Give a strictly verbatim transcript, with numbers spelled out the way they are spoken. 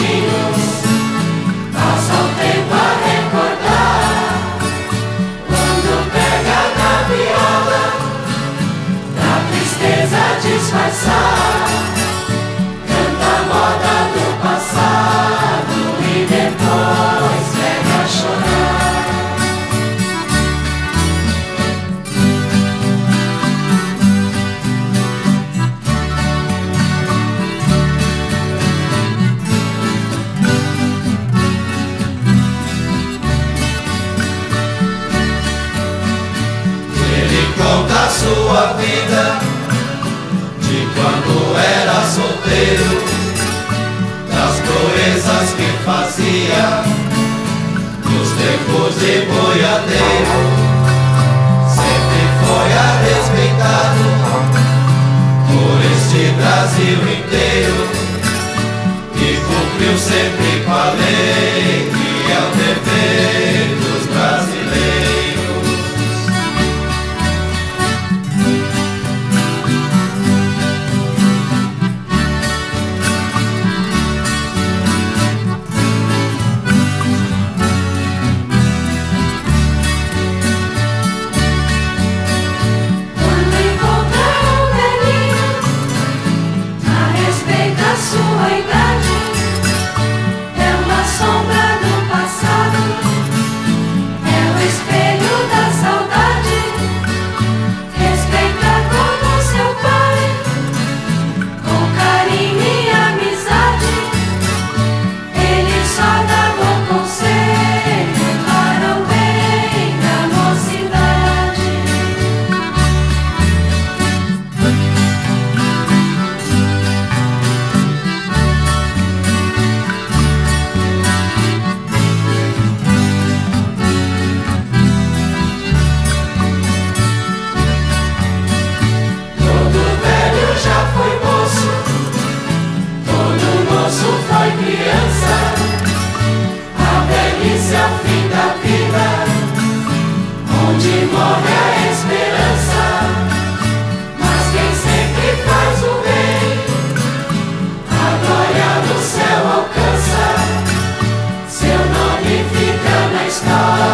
minutinhos, passa o tempo a recordar. Quando pega na viola, da tristeza disfarçar, canta a moda do passado e depois pega a chorar. Conta a sua vida de quando era solteiro, das proezas que fazia nos tempos de boiadeiro. Sempre foi a respeitado por este Brasil inteiro e cumpriu sempre com a lei, que é o dever dos brasileiros. Sua idade é uma sombra do passado, é o espelho da saudade. Respeita como seu pai, com carinho e amizade. Ele só dá bom conselho para o bem da mocidade. Criança, a fim da vida, onde morre a esperança. Mas quem sempre faz o bem, a glória do céu alcança. Seu nome fica na história.